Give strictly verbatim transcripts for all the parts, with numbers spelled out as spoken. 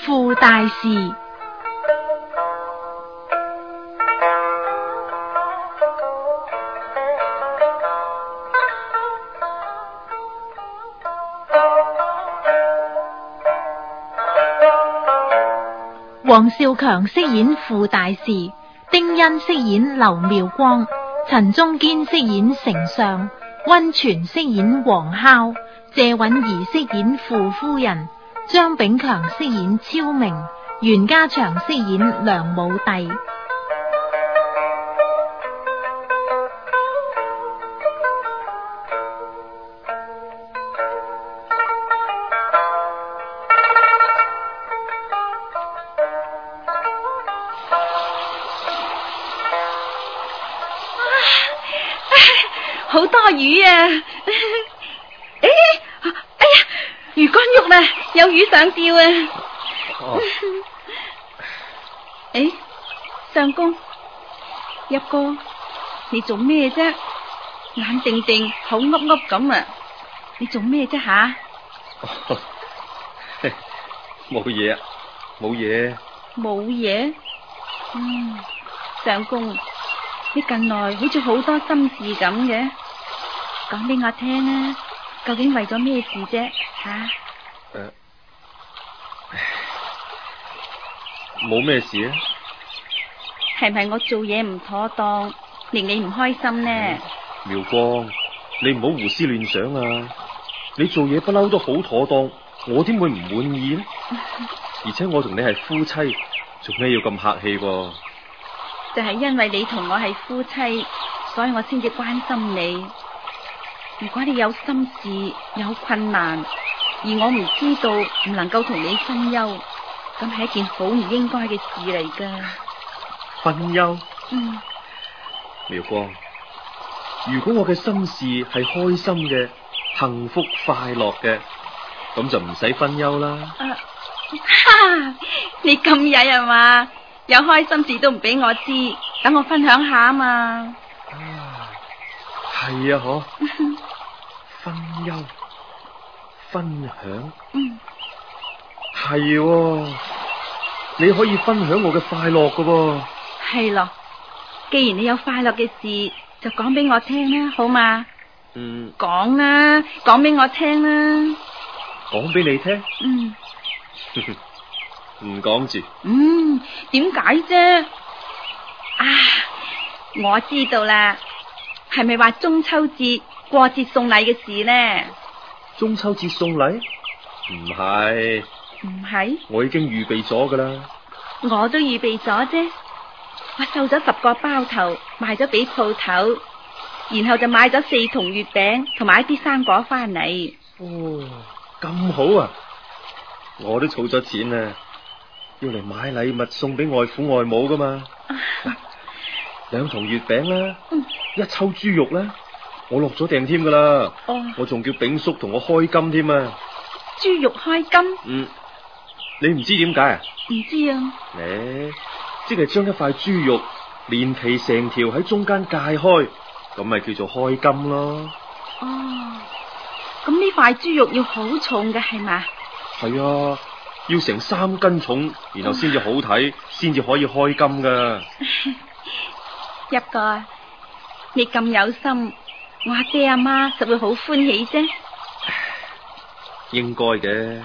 傅大士。黃少強飾演傅大士，丁欣飾演劉妙光，陳中堅飾演丞相，溫泉飾演黃孝，謝允儀飾演傅夫人，張炳強飾演超明，袁家祥飾演梁武帝。 好多魚啊！誒，哎呀，魚竿喐啦，有魚上釣啊！哦，誒，相公，一哥，你做咩啫？眼定定，口噏噏咁啊！你做咩啫吓？ 冇嘢啊，冇嘢。 冇嘢？嗯，相公，你近來好似好多心事咁嘅。講俾我聽啊，究竟為咗咩事啫？吓、啊？誒、呃， 冇咩事啊？ 係咪我做嘢唔妥當，令你唔開心呢？ 嗯、妙光，你唔好胡思亂想啊！你做嘢不嬲都好妥當，我點會唔滿意呢？而且我同你係夫妻，做咩要咁客氣噃？ 就係因為你同我係夫妻，所以我先至關心你。如果你有心事有困難，而我唔知道，唔能夠同你分憂，咁係一件好唔應該嘅事嚟噶。 分憂？ 嗯。 妙光，如果我嘅心事係開心嘅、幸福快樂嘅，咁就唔使分憂啦。啊， 哈！你咁曳啊嘛？有開心事都唔俾我知，等我分享下啊嘛。 啊，係啊，嗬。分憂分享，嗯，係喎，你可以分享我嘅快樂噶噃。 係咯，既然你有快樂嘅事，就講俾我聽啦，好嘛？嗯，講啦，講俾我聽啦。 講俾你聽？ 嗯， 唔講住。 嗯，點解啫？啊，我知道啦，係咪話中秋節過節送禮嘅事呢？ 中秋節送禮？唔係， 唔係， 我已經預備咗噶啦。 我都預備咗啫，我繡咗十個包頭，賣咗俾鋪頭，然後就買咗四桶月餅同埋一啲生果翻嚟。 哦，咁好啊！我都儲咗錢啊，要嚟買禮物送俾外父外母噶嘛。兩桶月餅啦，嗯、一抽豬肉啦。我落咗訂添噶啦，哦、我仲叫炳叔同我開金添啊！ 豬肉開金？ 嗯，你唔知點解啊？ 唔知啊。 誒，即係將一塊豬肉連皮成條喺中間界開，咁咪叫做開金咯。 哦，咁呢塊豬肉要好重嘅係嘛？ 係啊，要成三斤重，然後先至好睇，先至、哦、可以開金噶。 一個，你咁有心。我阿爹阿媽實會好歡喜啫， 應該嘅。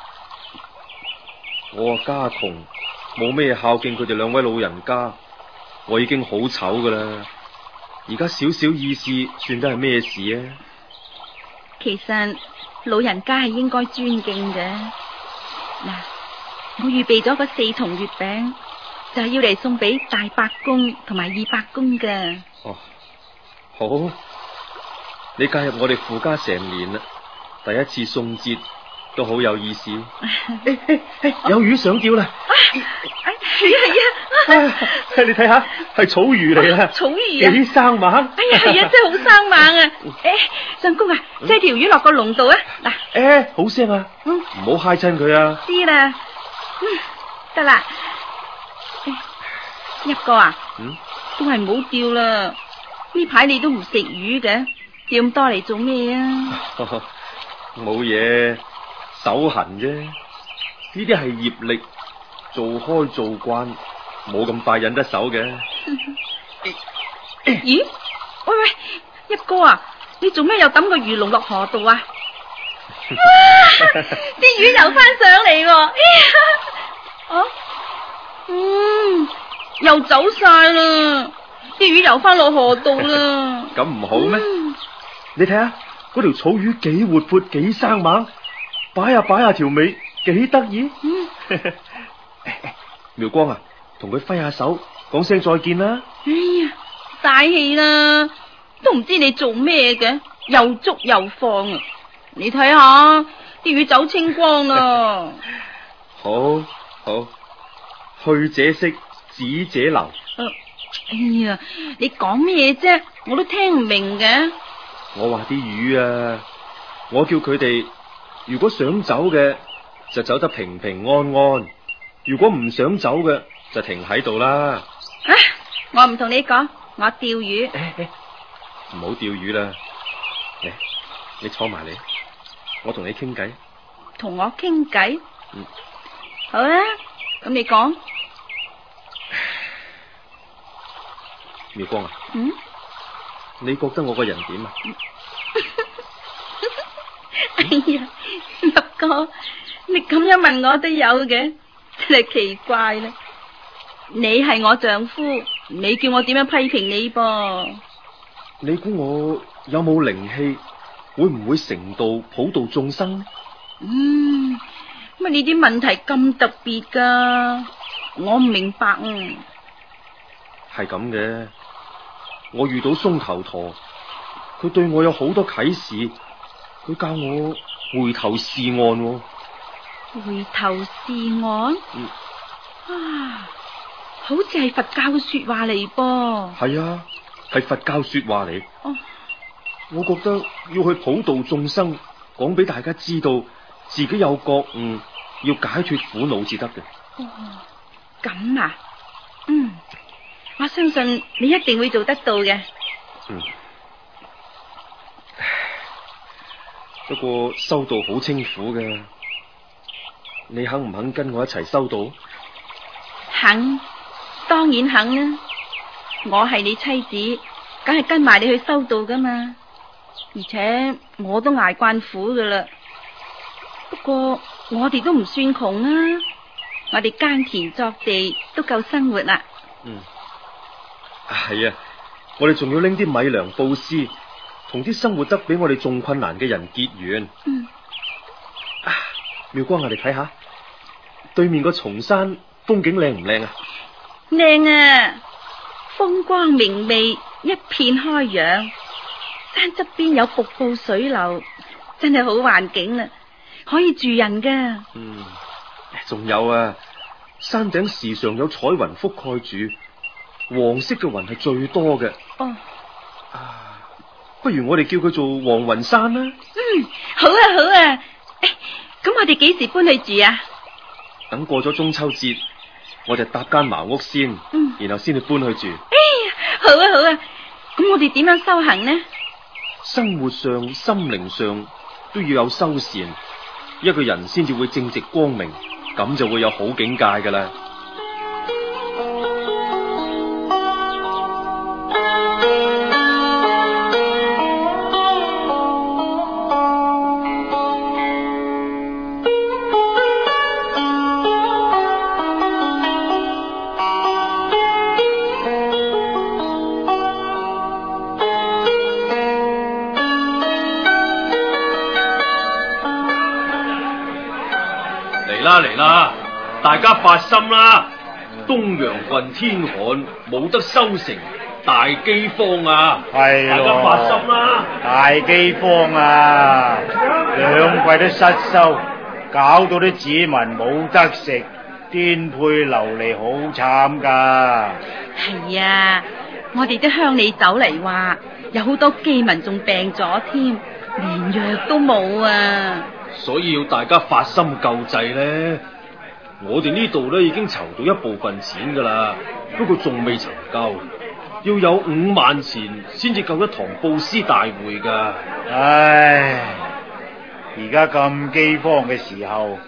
我啊家窮，冇咩孝敬佢哋兩位老人家，我已經好醜噶啦。而家少少意思，算得係咩事啊？ 其實老人家係應該尊敬嘅。嗱，我預備咗個四桶月餅，就係要嚟送俾大伯公同埋二伯公嘅。 哦，好。你加入我哋傅家成年啦，第一次送節都好有意思。哎哎哎、有魚上釣啦！ 係啊係啊， 你睇下係草魚嚟啊！ 草魚啊， 幾生猛！ 哎呀係啊，真係好生猛啊！誒，相公啊，將條魚落個籠度啊！嗱， 誒，好聲啊，嗯，唔好揩親佢啊！ 知啦，嗯，得啦。一個啊，嗯，都係唔好釣啦。呢排你都唔食魚嘅。釣咁多嚟做咩啊？ 冇嘢，手痕啫。 呢啲係業力，做開做慣，冇咁快忍得手嘅。 咦？喂喂，一哥啊，你做咩又抌個魚籠落河度啊？哇！啲魚游翻上嚟喎！啊，嗯，又走晒啦，啲魚游翻落河度啦。 咁唔好咩？ 嗯、 你睇下嗰條草魚幾活潑，幾生猛，擺下擺下條尾，幾得意。嗯、苗光啊，同佢揮下手，講聲再見啦。 哎呀，大氣啦，都唔知你做咩嘅，又捉又放啊！你睇下啲魚走清光啦。 好好，去者息，止者留。 啊、哎呀，你講咩啫？我都聽唔明嘅。 我話啲魚啊，我叫佢哋如果想走嘅就走得平平安安，如果唔想走嘅就停喺度啦。 啊，我唔同你講，我釣魚。 唔好釣魚啦，嚟，你坐埋嚟，我同你傾偈。 同我傾偈？ 嗯， 好啦，咁你講。 妙光啊， 嗯， 你覺得我個人點啊？ 哎呀，六哥，你咁樣問我都有嘅，真係奇怪啦。你係我丈夫，你叫我點樣批評你噃？ 你估我有冇靈氣？會唔會成道普度眾生？ 嗯，乜你啲問題咁特別噶？我唔明白啊。 係咁嘅，我遇到松頭陀，佢對我有好多啟示，佢教我回頭是岸喎。 回頭是岸？ 嗯， 啊，好似係佛教嘅說話嚟噃。 係啊，係佛教說話嚟。 哦， 我覺得要去普度眾生，講俾大家知道自己有覺悟，要解脫苦惱至得嘅。 哦，咁啊，嗯，我相信你一定會做得到嘅。 嗯，不過修道好清苦嘅，你肯唔肯跟我一齊修道？ 肯，當然肯啦。我係你妻子，梗係跟埋你去修道噶嘛。而且我都挨慣苦噶啦。不過我哋都唔算窮啊，我哋耕田作地都夠生活啦。 嗯，係啊，我哋仲要拎啲米糧布施，同啲生活得比我哋仲困難嘅人結緣。 嗯， 啊，妙光，我哋睇下對面個松山風景靚唔靚啊？ 靚啊，風光明媚，一片開揚，山側邊有瀑布水流，真係好環境啦，可以住人噶。 嗯，仲有啊，山頂時常有彩雲覆蓋住，黃色嘅雲係最多嘅。 哦， 啊，不如我哋叫佢做黃雲山啦。 嗯，好啊好啊。誒，咁我哋幾時搬去住啊？ 等過咗中秋節，我就搭間茅屋先， 嗯， 然後先去搬去住。 哎呀，好啊好啊。咁我哋點樣修行呢？ 生活上、心靈上都要有修善，一個人先至會正直光明，咁就會有好境界噶啦。嚟啦！大家發心啦！東陽郡天旱，冇得收成，大饑荒啊！ 係咯， 大家發心啦！ 大饑荒啊，兩季都失收，搞到啲子民冇得食，顛沛流離，好慘噶。 係啊，我哋都向你走嚟話，有好多饑民仲病咗添，連藥都冇啊！ 所以要大家發心救濟咧，我哋呢度咧已經籌到一部分錢噶啦，不過仲未籌夠，要有五萬錢先至夠一堂布施大會噶。 唉，而家咁饑荒嘅時候，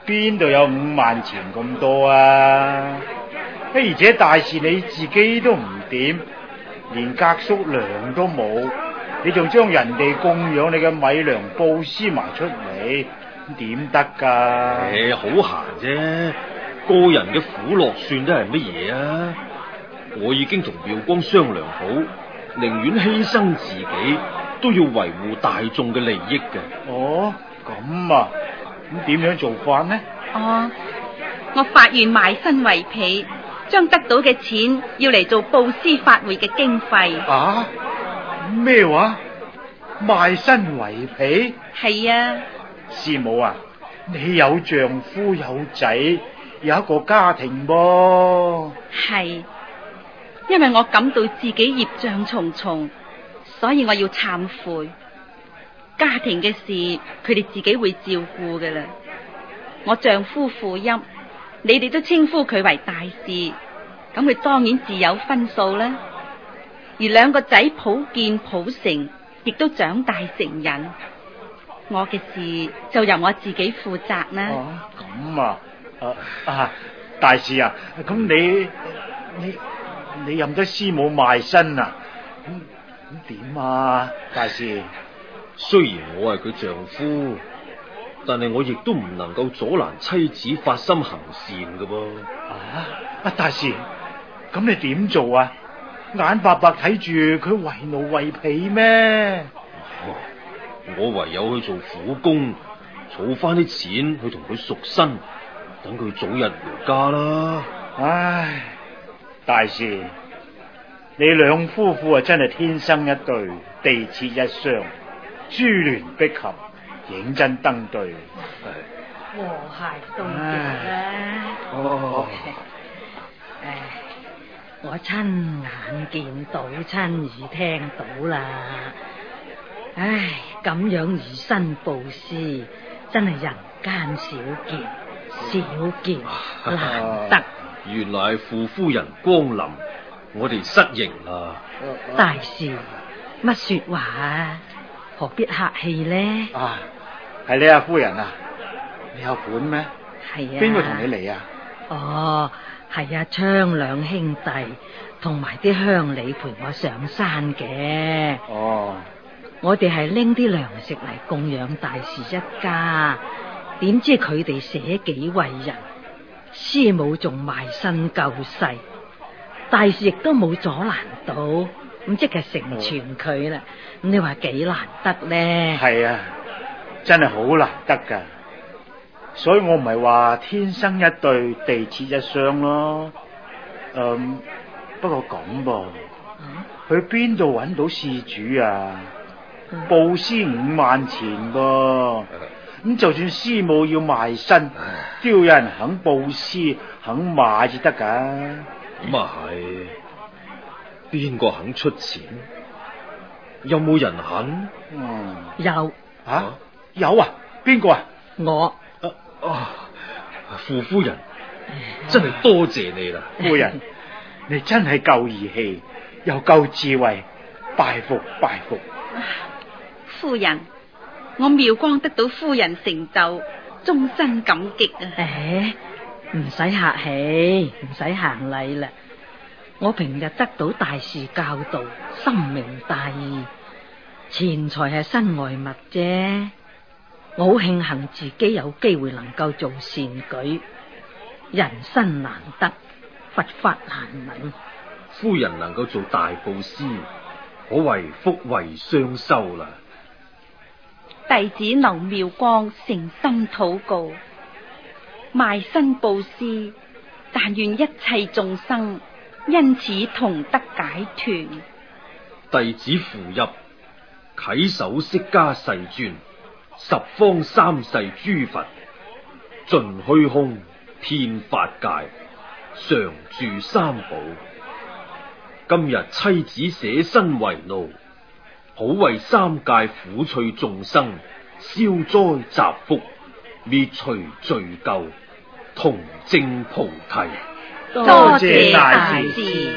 邊度有五萬錢咁多啊？而且大事你自己都唔掂，連格叔糧都冇，你仲將人哋供養你嘅米糧布施埋出嚟，點得噶？ 誒，好閒啫，個人嘅苦樂算得係乜嘢啊？我已經同妙光商量好，寧願犧牲自己，都要維護大眾嘅利益嘅。 哦，咁啊，咁點樣做法呢？ 哦，我發願賣身為婢，將得到嘅錢要嚟做布施法會嘅經費。 啊？咩話？賣身為婢？ 係啊， 師母啊，你有丈夫有仔，有一個家庭噃。 係，因為我感到自己業障重重，所以我要懺悔。家庭嘅事，佢哋自己會照顧㗎啦。我丈夫富邑，你哋都稱呼佢為大士，咁佢當然自有分數啦。而兩個仔普建、普成，亦都長大成人，我嘅事就由我自己負責啦。 哦，咁啊，啊啊，大士啊，咁你你你任得師母賣身啊？咁咁點啊，大士？ 雖然我係佢丈夫，但係我亦都唔能夠阻攔妻子發心行善㗎噃。 啊，啊大士，咁你點做啊？眼白白睇住佢為奴為婢咩？ 我唯有去做苦工，儲翻啲錢去同佢贖身，等佢早日回家啦。 唉，大士，你兩夫婦啊，真係天生一對，地設一雙，珠聯璧合，認真登對。 和諧到極啦！ 哦， 唉，我親眼見到，親耳聽到啦。唉，咁樣以身布施，真係人間少見，少見難得。 原來係傅夫人光臨，我哋失迎啦。 大事乜說話啊？何必客氣呢？ 啊，係你啊，夫人啊，你有款咩？ 係啊。 邊個同你嚟啊？ 哦，係啊，昌兩兄弟同埋啲鄉里陪我上山嘅。 哦， 我哋係拎啲糧食嚟供養大士一家，點知佢哋捨己為人，師母仲賣身救世，大士亦都冇阻攔到，咁即係成全佢啦。咁你話幾難得呢？ 係啊，真係好難得噶。所以我唔係話天生一對，地設一雙咯。嗯，不過咁噃，去邊度揾到事主啊？布施五萬錢噃，咁就算師母要賣身，都要有人肯布施，肯買至得噶。 咁啊係，邊個肯出錢？有冇人肯？ 嗯， 有吓、啊、有啊？邊個啊？ 我啊啊！傅夫人，真係多謝你啦！ 夫人，你真係夠義氣，又夠智慧，拜服拜服。 夫人，我妙光得到夫人成就，終身感激啊！ 誒，唔使客氣，唔使行禮啦。我平日得到大士教導，深明大義，錢財係身外物啫。我好慶幸自己有機會能夠做善舉，人生難得，佛法難聞。 夫人能夠做大布施，可謂福慧雙修啦。 弟子劉妙光誠心禱告，賣身布施，但願一切眾生因此同得解脫。 弟子扶入稽首釋迦世尊，十方三世諸佛，盡虛空遍法界，常住三寶。今日妻子捨身為奴，好為三界苦趣眾生消災集福，滅除罪咎，同證菩提。 多謝大士。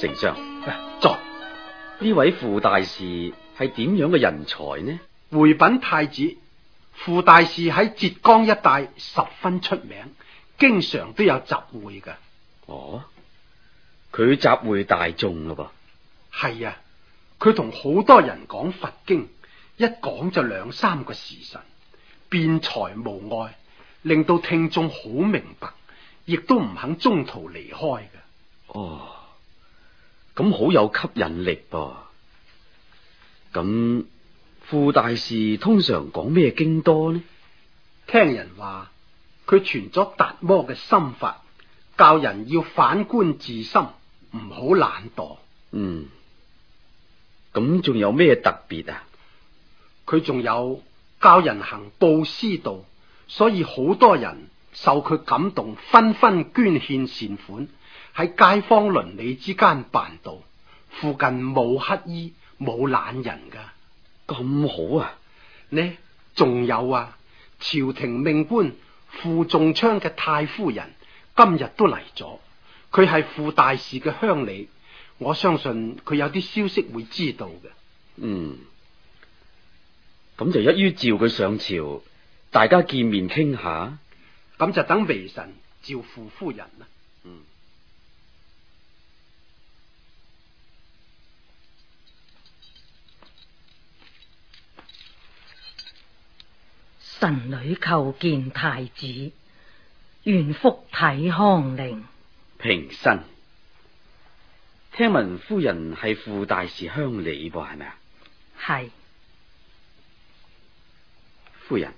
丞相， 在呢位傅大士係點樣嘅人才呢？ 回稟太子，傅大士喺浙江一帶十分出名，經常都有集會㗎。 哦，佢集會大眾咯噃？係啊，佢同好多人講佛經，一講就兩三個時辰，辯才無礙，令到聽眾好明白，亦都唔肯中途離開嘅。 哦，咁好有吸引力噃。咁傅大士通常講咩經多呢？ 聽人話佢傳咗達摩嘅心法，教人要反觀自心，唔好懶惰。 嗯，咁仲有咩特別啊？ 佢仲有教人行布施道，所以好多人受佢感動，紛紛捐獻善款，喺街坊鄰里之間辦道，附近冇乞衣冇懶人噶。 咁好啊？ 呢仲有啊，朝廷命官傅仲昌嘅太夫人今日都嚟咗，佢係傅大士嘅鄉里，我相信佢有啲消息會知道嘅。 嗯，咁就一於召佢上朝，大家見面傾下。 咁就等微臣召傅夫人啦。 嗯。 臣女叩見太子，願福體康寧。 平身。聽聞夫人係傅大士鄉里噃，係咪啊？ 係。 夫人，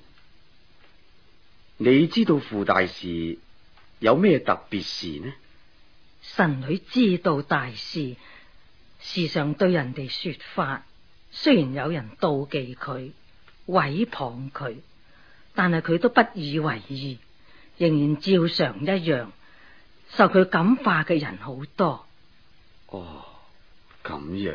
你知道傅大士有咩特別事呢？ 臣女知道大事，時常對人哋說法，雖然有人妒忌佢、毀謗佢，但係佢都不以為意，仍然照常一樣，受佢感化嘅人好多。 哦，咁樣，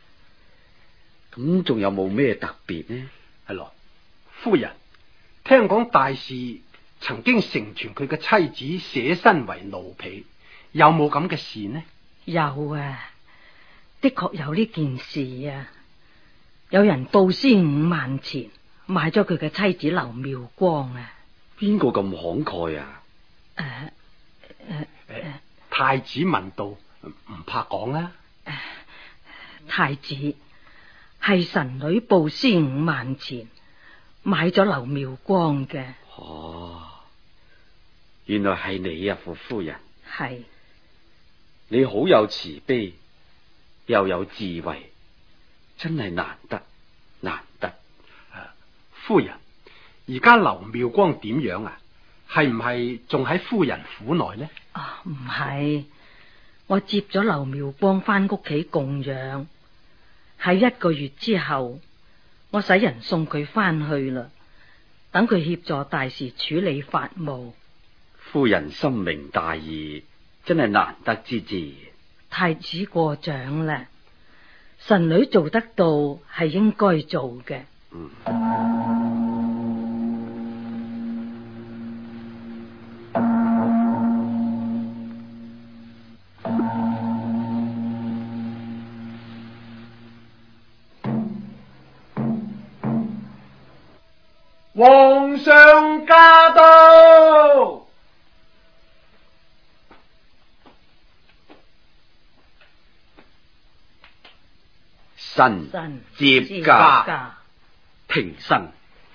咁仲有冇咩特別呢？ 係咯，夫人，聽講大士曾經成全佢嘅妻子捨身為奴婢，有冇咁嘅事呢？ 有啊，的確有呢件事啊。有人布施五萬錢買咗佢嘅妻子劉妙光啊。 邊個咁慷慨啊？ 誒誒誒， 太子問道，唔怕講啊。 誒，太子，係臣女布施五萬錢買咗劉妙光嘅。 哦，原來係你啊，傅夫人。 係。 你好有慈悲，又有智慧，真係難得難得。 啊，夫人，而家劉妙光點樣啊？係唔係仲喺夫人府內呢？ 啊，唔係，我接咗劉妙光翻屋企供養，喺一個月之後，我使人送佢翻去啦，等佢協助大事處理法務。 夫人深明大義，真係難得之至。 太子過獎啦，臣女做得到係應該做嘅。 嗯。 皇上駕到。 臣接駕。 平身。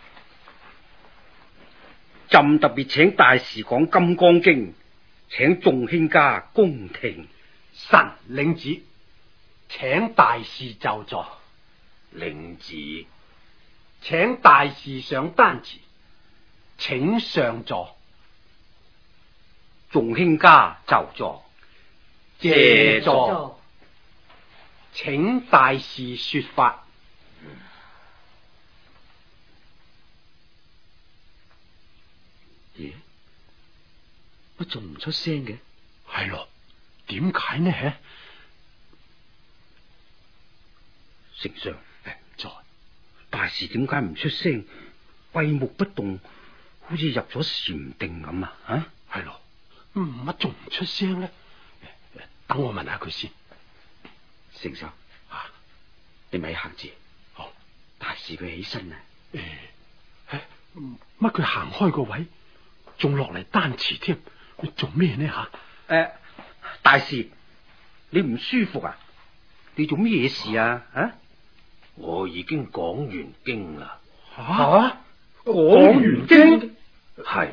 朕特別請大士講《金剛經》，請眾卿家恭聽。 臣領旨，請大士就座。 領旨。 請大士上丹墀，請上座。 眾卿家就座。 謝座。請大士說法。 咦？乜仲唔出聲嘅？ 係咯，點解呢？ 丞相， 在大士點解唔出聲，閉目不動，好似入咗禪定咁啊？啊， 係咯，乜仲唔出聲呢？等我問下佢先。 丞相， 啊， 你咪行住。 好， 大事佢起身啊！ 誒，乜佢行開個位，仲落嚟單詞添？你做咩呢吓？ 誒，大事，你唔舒服啊？你做咩嘢事啊？啊？ 我已經講完經啦。 吓，講完經係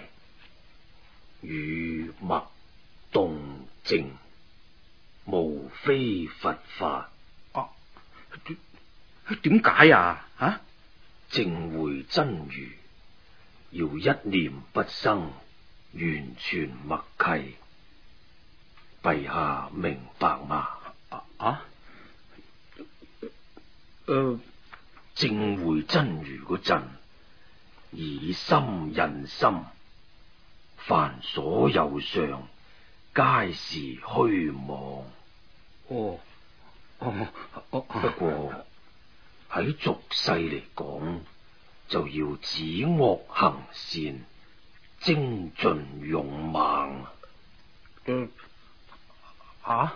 語默動靜，無非佛法。 啊，點解啊？啊？ 正會真如，要一念不生，完全默契。陛下明白嗎？ 啊啊？誒， 正會真如嗰陣，以心印心，凡所有相，皆是虛妄。 哦，哦，哦， 不過喺俗世嚟講，就要止惡行善，精進勇猛。 誒，啊？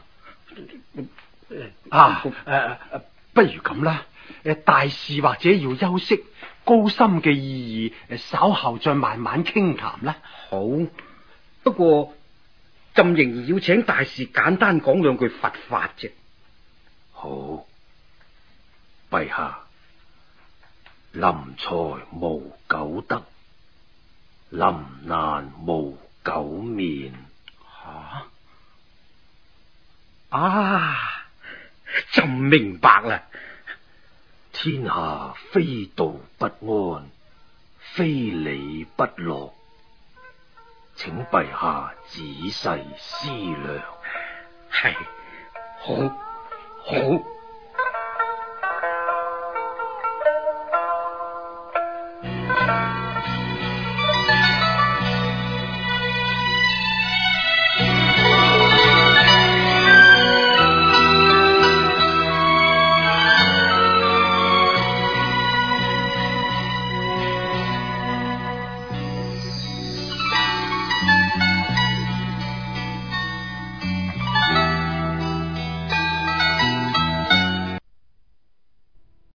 啊，誒、呃、誒，不如咁啦，誒，大事或者要休息，高深嘅意義，誒，稍後再慢慢傾談啦。 好，不過朕仍然要請大事簡單講兩句佛法啫。 好，陛下，臨財無久得，臨難無久免。 吓？啊，朕明白啦。 天下非道不安，非理不樂，請陛下仔細思量。 係，好，好。